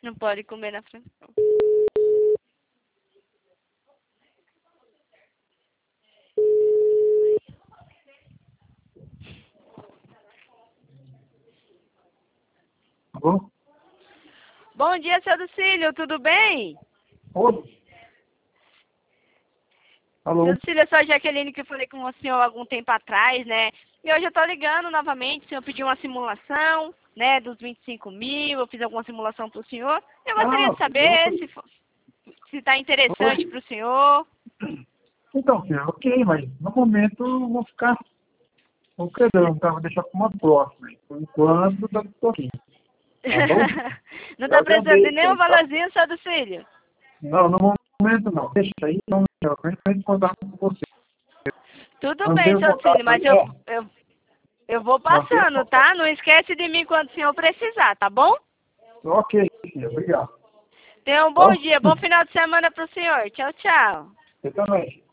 Não pode comer na frente. Alô? Bom dia, seu Lucílio, tudo bem? Oi. Alô? Seu Lucílio, eu sou a Jaqueline que eu falei com o senhor algum tempo atrás, né? E hoje eu tô ligando novamente, o senhor pediu uma simulação, né, dos 25 mil, eu fiz alguma simulação pro senhor. Eu gostaria de saber se tá interessante pro senhor. Então, filho, ok, mas no momento eu vou ficar não querendo, tá? Vou deixar para uma próxima. Por enquanto, tá tudo aqui. Tá bom? Não Eu tá precisando de agradeço, nenhum então. valorzinho, seu Lucílio? Não, no momento não. Deixa aí, não. Eu entro em contato com você. Tudo bem, Mantenha o seu contato Lucílio, aí. mas eu vou Mantenha o passando, contato. tá? Não esquece de mim quando o senhor precisar, tá bom? Ok, filho. Obrigado. Tenha um bom Bom? dia, bom final de semana pro senhor. Tchau, tchau. Você também.